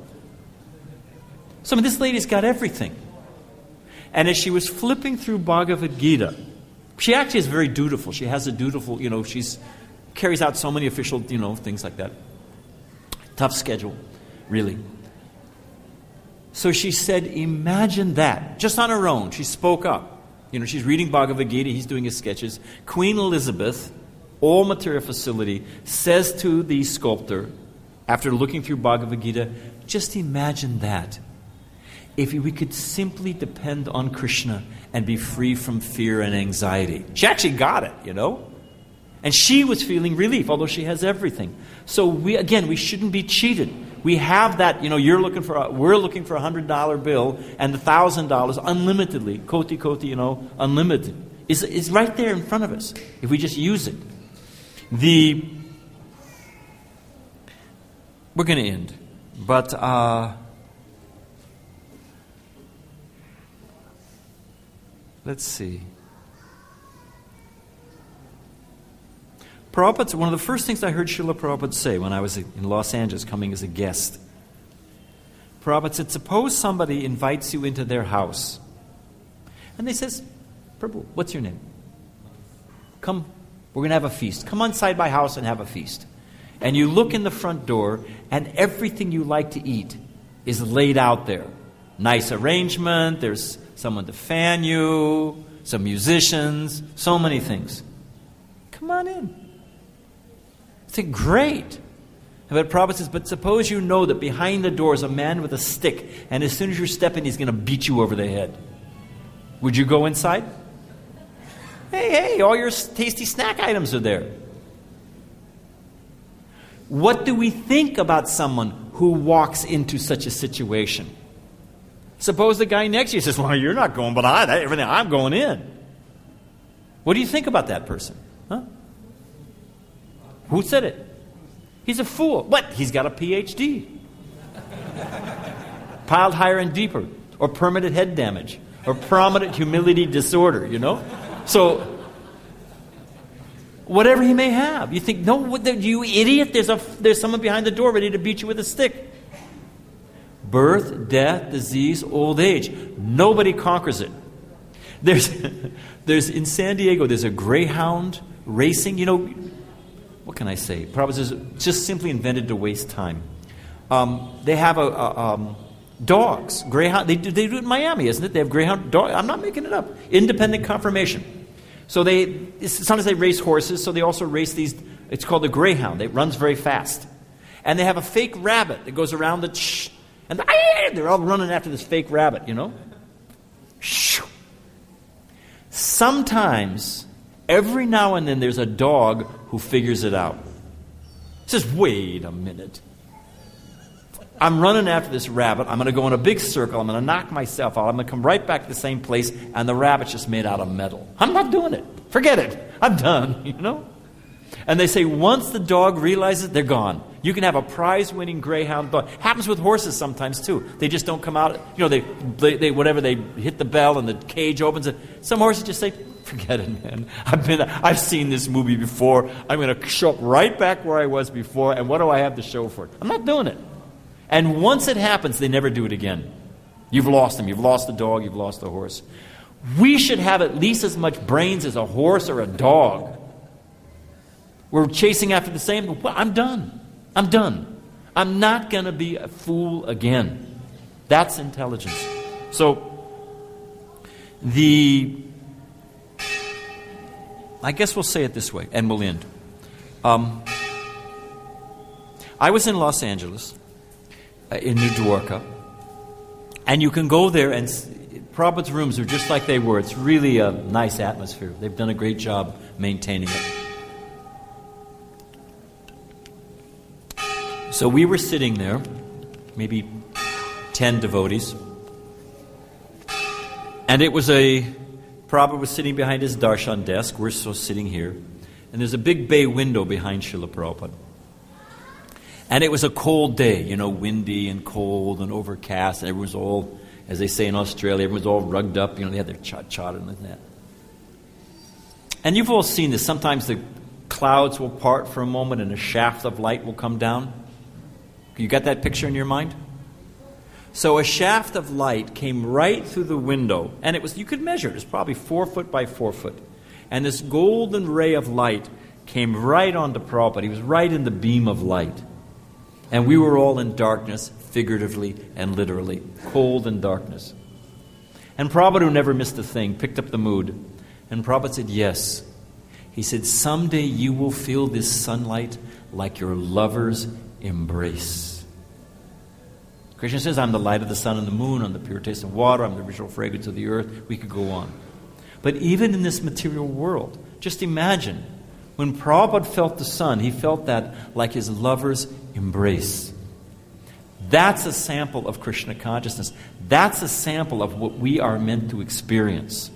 So this lady's got everything. And as she was flipping through Bhagavad Gita, she actually is very dutiful. She has a dutiful, she's carries out so many official, things like that. Tough schedule, really. So she said, imagine that. Just on her own, she spoke up. She's reading Bhagavad Gita, he's doing his sketches. Queen Elizabeth, all material facility, says to the sculptor, after looking through Bhagavad Gita, just imagine that. If we could simply depend on Krishna and be free from fear and anxiety. She actually got it, And she was feeling relief, although she has everything. So we shouldn't be cheated. We have that, we're looking for a $100 bill and the $1,000 unlimitedly, koti, unlimited. Is right there in front of us if we just use it. We're going to end. But let's see. Prabhupada, one of the first things I heard Srila Prabhupada say when I was in Los Angeles coming as a guest, Prabhupada said, suppose somebody invites you into their house. And they says, Prabhu, what's your name? Come, we're going to have a feast. Come inside my house and have a feast. And you look in the front door and everything you like to eat is laid out there. Nice arrangement, there's someone to fan you, some musicians, so many things. Come on in. I said, great. But Prabhupada says, but suppose you know that behind the door is a man with a stick, and as soon as you step in, he's going to beat you over the head. Would you go inside? Hey, all your tasty snack items are there. What do we think about someone who walks into such a situation? Suppose the guy next to you says, well, you're not going, but I'm going in. What do you think about that person? Huh? Who said it? He's a fool. But he's got a PhD. Piled higher and deeper. Or permanent head damage. Or prominent humility disorder, So, whatever he may have. You think, no, you idiot, there's someone behind the door ready to beat you with a stick. Birth, death, disease, old age. Nobody conquers it. There's in San Diego, there's a greyhound racing. What can I say? Probably just simply invented to waste time. They have dogs, greyhound. They do it in Miami, isn't it? They have greyhound dogs. I'm not making it up. Independent conformation. So sometimes they race horses. So they also race these. It's called the greyhound. It runs very fast, and they have a fake rabbit that goes around and they're all running after this fake rabbit. Sometimes, every now and then, there's a dog who figures it out. Says, wait a minute. I'm running after this rabbit. I'm going to go in a big circle. I'm going to knock myself out. I'm going to come right back to the same place, and the rabbit's just made out of metal. I'm not doing it. Forget it. I'm done, And they say once the dog realizes, they're gone. You can have a prize-winning greyhound dog. Happens with horses sometimes, too. They just don't come out. They hit the bell and the cage opens. Some horses just say, forget it, man. I've seen this movie before. I'm going to show up right back where I was before, and what do I have to show for it? I'm not doing it. And once it happens, they never do it again. You've lost them. You've lost the dog. You've lost the horse. We should have at least as much brains as a horse or a dog. We're chasing after the same. Well, I'm done. I'm not going to be a fool again. That's intelligence. So, I guess we'll say it this way, and we'll end. I was in Los Angeles, in New Dwarka, and you can go there, and Prabhupada's rooms are just like they were. It's really a nice atmosphere. They've done a great job maintaining it. So we were sitting there, maybe 10 devotees, and it was Prabhupada was sitting behind his darshan desk. We're still sitting here, and there's a big bay window behind Srila Prabhupada. And it was a cold day, windy and cold and overcast, and everyone's all, as they say in Australia, everyone's all rugged up, they had their cha-cha and like that. And you've all seen this. Sometimes the clouds will part for a moment and a shaft of light will come down. You got that picture in your mind? So a shaft of light came right through the window, and you could measure it. It was probably 4 foot by 4 foot. And this golden ray of light came right onto Prabhupada. He was right in the beam of light. And we were all in darkness, figuratively and literally. Cold and darkness. And Prabhupada, who never missed a thing, picked up the mood. And Prabhupada said, yes. He said, someday you will feel this sunlight like your lover's embrace. Krishna says, I'm the light of the sun and the moon, I'm the pure taste of water, I'm the original fragrance of the earth. We could go on. But even in this material world, just imagine, when Prabhupada felt the sun, he felt that like his lover's embrace. That's a sample of Krishna consciousness. That's a sample of what we are meant to experience.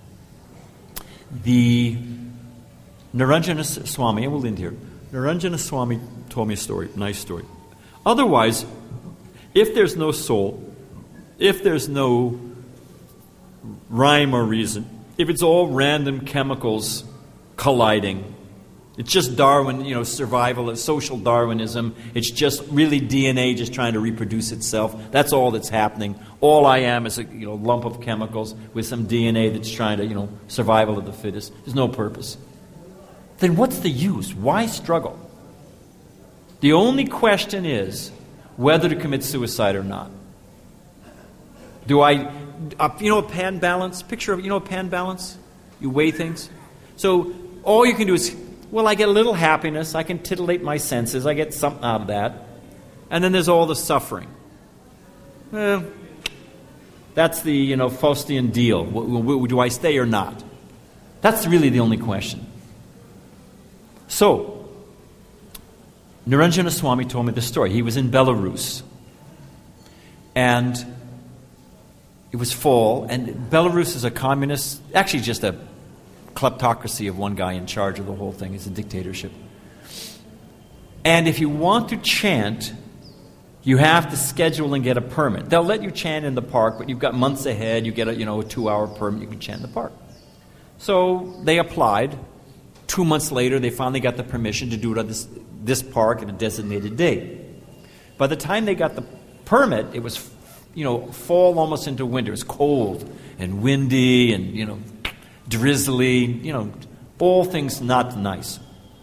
The Naranjana Swami, and we'll end here. Naranjana Swami told me a story, nice story. Otherwise, if there's no soul, if there's no rhyme or reason, if it's all random chemicals colliding, it's just Darwin, survival, social Darwinism. It's just really DNA just trying to reproduce itself. That's all that's happening. All I am is a lump of chemicals with some DNA that's trying to, survival of the fittest. There's no purpose. Then what's the use? Why struggle? The only question is whether to commit suicide or not. Do I, a pan balance? Picture of, a pan balance? You weigh things. So all you can do is, I get a little happiness. I can titillate my senses. I get something out of that. And then there's all the suffering. That's the, Faustian deal. Do I stay or not? That's really the only question. So, Niranjana Swami told me the story. He was in Belarus. And it was fall, and Belarus is a communist, actually just a kleptocracy of one guy in charge of the whole thing. It's a dictatorship. And if you want to chant, you have to schedule and get a permit. They'll let you chant in the park, but you've got months ahead. You get a 2-hour permit. You can chant in the park. So they applied. 2 months later, they finally got the permission to do it on this park at a designated date. By the time they got the permit, it was, fall almost into winter. It was cold and windy and, drizzly, all things not nice.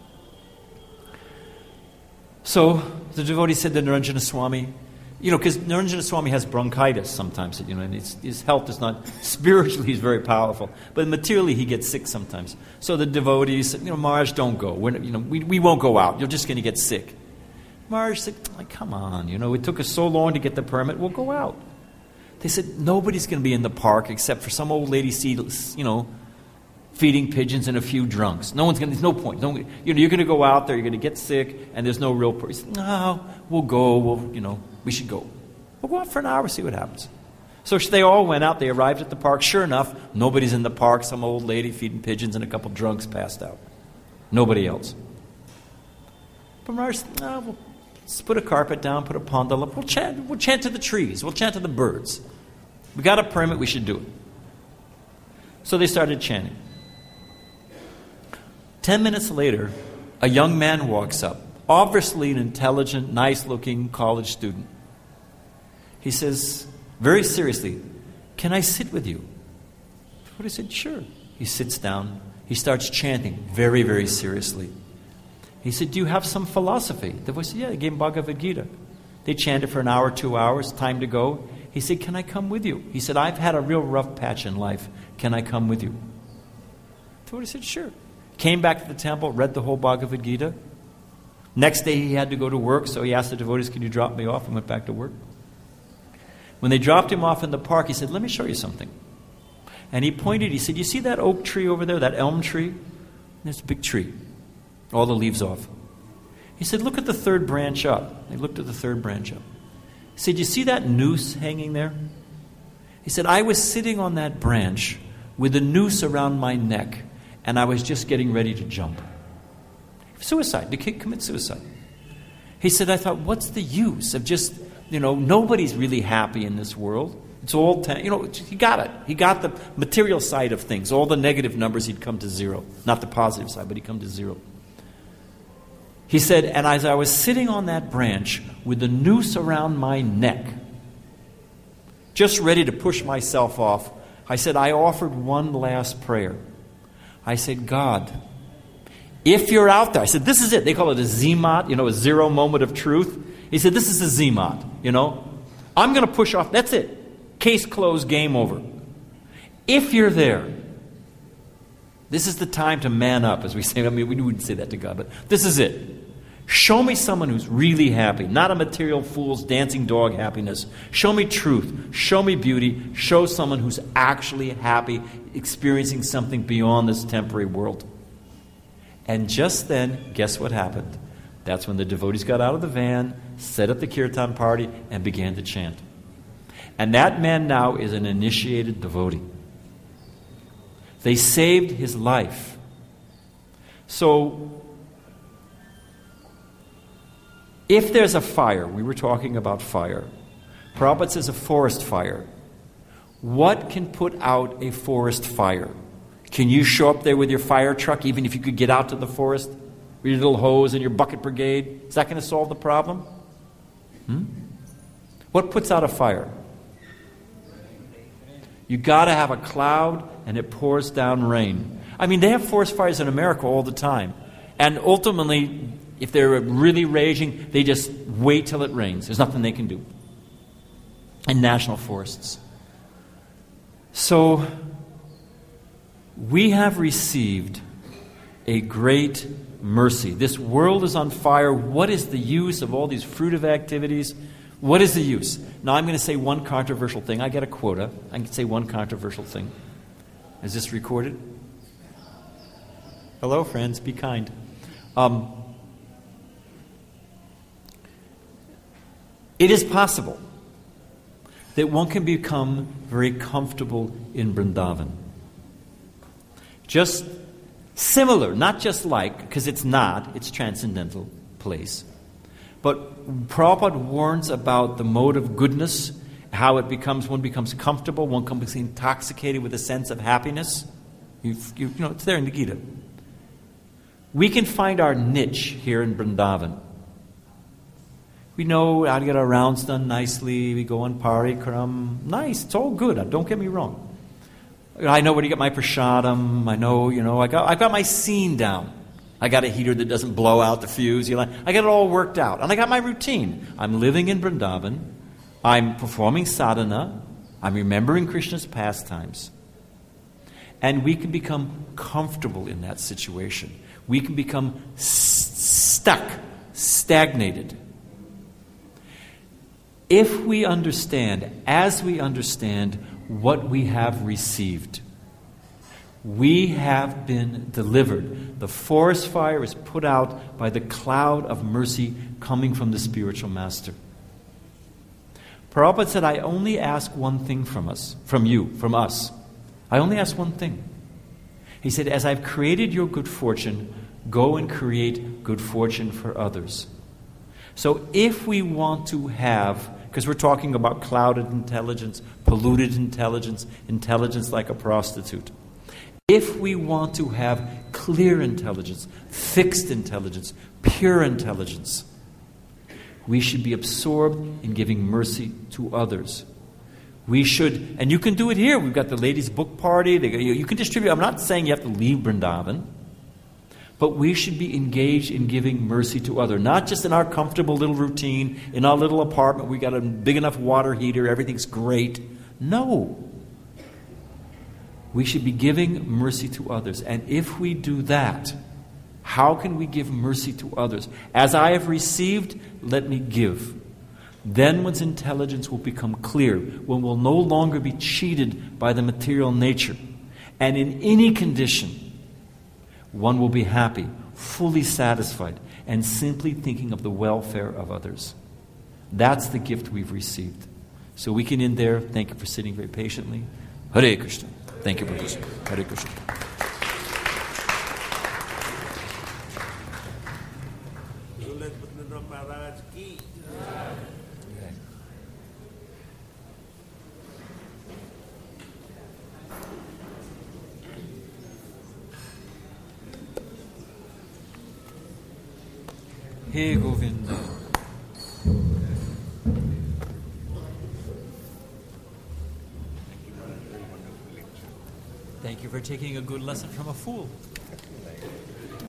So the devotee said to Niranjana Swami, because Niranjana Swami has bronchitis sometimes, and his health is not, spiritually he's very powerful, but materially he gets sick sometimes. So the devotee said, Maharaj, don't go. We won't go out. You're just going to get sick. Maharaj said, come on, it took us so long to get the permit, we'll go out. They said, nobody's going to be in the park except for some old lady, feeding pigeons and a few drunks. There's no point. You're going to go out there, you're going to get sick, and there's no real purpose. No, we'll go, we should go. We'll go out for an hour, see what happens. So they all went out, they arrived at the park. Sure enough, nobody's in the park. Some old lady feeding pigeons and a couple drunks passed out. Nobody else. But Maharaj said, we'll just put a carpet down, put a pandal up. We'll chant to the trees. We'll chant to the birds. We got a permit, we should do it. So they started chanting. 10 minutes later, a young man walks up, obviously an intelligent, nice-looking college student. He says, very seriously, can I sit with you? He said, sure. He sits down. He starts chanting very, very seriously. He said, do you have some philosophy? The voice said, yeah, I gave him Bhagavad Gita. They chanted for an hour, 2 hours, time to go. He said, can I come with you? He said, I've had a real rough patch in life. Can I come with you? The devotee said, sure. Came back to the temple, read the whole Bhagavad Gita. Next day he had to go to work, so he asked the devotees, can you drop me off? And went back to work. When they dropped him off in the park, he said, let me show you something. And he pointed, he said, you see that oak tree over there, that elm tree? There's a big tree. All the leaves off. He said, look at the third branch up. They looked at the third branch up. He said, you see that noose hanging there? He said, I was sitting on that branch with a noose around my neck, and I was just getting ready to jump. Suicide. The kid commits suicide. He said, I thought, what's the use of just, nobody's really happy in this world. It's all, he got it. He got the material side of things. All the negative numbers, he'd come to zero. Not the positive side, but he'd come to zero. He said, and as I was sitting on that branch with the noose around my neck, just ready to push myself off, I said, I offered one last prayer. I said, God, if you're out there, I said, this is it. They call it a Zmat, a zero moment of truth. He said, this is a Zmat, I'm going to push off. That's it. Case closed, game over. If you're there, this is the time to man up, as we say. We wouldn't say that to God, but this is it. Show me someone who's really happy, not a material fool's dancing dog happiness. Show me truth. Show me beauty. Show someone who's actually happy, experiencing something beyond this temporary world. And just then, guess what happened? That's when the devotees got out of the van, set up the kirtan party, and began to chant. And that man now is an initiated devotee. They saved his life. So, if there's a fire, we were talking about fire. Prabhupada says a forest fire. What can put out a forest fire? Can you show up there with your fire truck, even if you could get out to the forest? With your little hose and your bucket brigade? Is that going to solve the problem? What puts out a fire? You got to have a cloud and it pours down rain. I mean, they have forest fires in America all the time. And ultimately, if they're really raging, they just wait till it rains. There's nothing they can do in national forests. So, we have received a great mercy. This world is on fire. What is the use of all these fruitive activities? What is the use? Now, I'm going to say one controversial thing. I get a quota. I can say one controversial thing. Is this recorded? Hello, friends. Be kind. It is possible that one can become very comfortable in Vrindavan. Just similar, not just like, because it's not, it's transcendental place. But Prabhupada warns about the mode of goodness, how one becomes comfortable, one becomes intoxicated with a sense of happiness. You know, it's there in the Gita. We can find our niche here in Vrindavan. We know how to get our rounds done nicely. We go on parikram. Nice, it's all good. Don't get me wrong. I know where to get my prasadam. I know, I got my scene down. I got a heater that doesn't blow out the fuse. I got it all worked out. And I got my routine. I'm living in Vrindavan. I'm performing sadhana. I'm remembering Krishna's pastimes. And we can become comfortable in that situation. We can become stuck, stagnated. If we understand, as we understand what we have received, we have been delivered. The forest fire is put out by the cloud of mercy coming from the spiritual master. Prabhupada said, I only ask one thing from us. I only ask one thing. He said, as I've created your good fortune, go and create good fortune for others. So if we want to have, because we're talking about clouded intelligence, polluted intelligence, intelligence like a prostitute. If we want to have clear intelligence, fixed intelligence, pure intelligence, we should be absorbed in giving mercy to others. We should, and you can do it here. We've got the ladies' book party. You can distribute. I'm not saying you have to leave Vrindavan. But we should be engaged in giving mercy to others. Not just in our comfortable little routine, in our little apartment, we got a big enough water heater, everything's great. No. We should be giving mercy to others. And if we do that, how can we give mercy to others? As I have received, let me give. Then one's intelligence will become clear. One will no longer be cheated by the material nature. And in any condition, one will be happy, fully satisfied, and simply thinking of the welfare of others. That's the gift we've received. So we can end there. Thank you for sitting very patiently. Hare Krishna. Thank you for listening. Hare Krishna. Hey Govinda. Thank you for taking a good lesson from a fool.